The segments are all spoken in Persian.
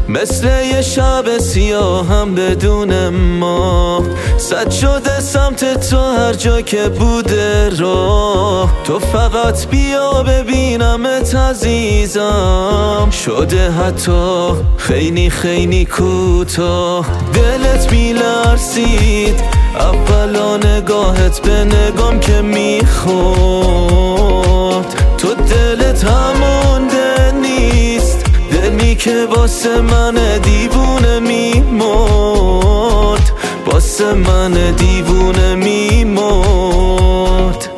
مثل یه شب سیاهم بدون ما، سد شده سمت تو هر جا که بوده راه. تو فقط بیا ببینمت عزیزم، شده حتی خیلی خیلی کوتاه. دلت میلرزید اولا نگاهت به نگام که میخورد. تو دلت همونده نیست، دلی که واسه من دیوونه میمرد، واسه من دیوونه میمرد.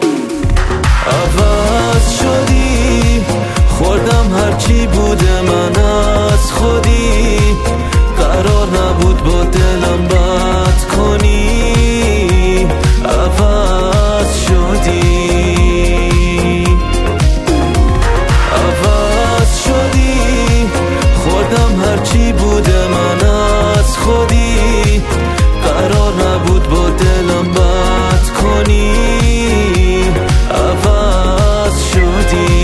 عوض شدی خوردم هرچی بوده من از خودی، قرار نبود با دلم بد کنی. عوض شدی، عوض شدی، خوردم هرچی بوده من از خودی، قرار نبود با دلم بد کنی. عوض شدی.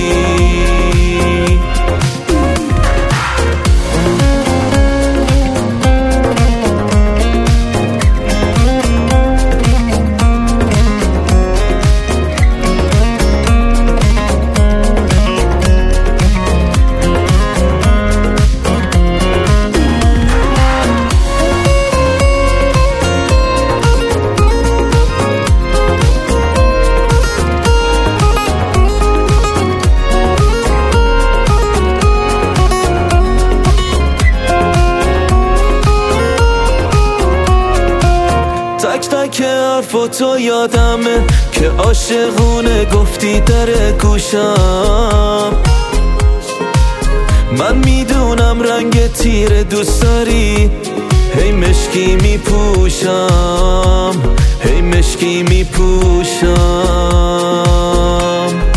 تک تک حرفاتو یادمه که عاشقونه گفتی در گوشم. من میدونم رنگ تیره دوست داری، هی مشکی میپوشم، هی مشکی میپوشم.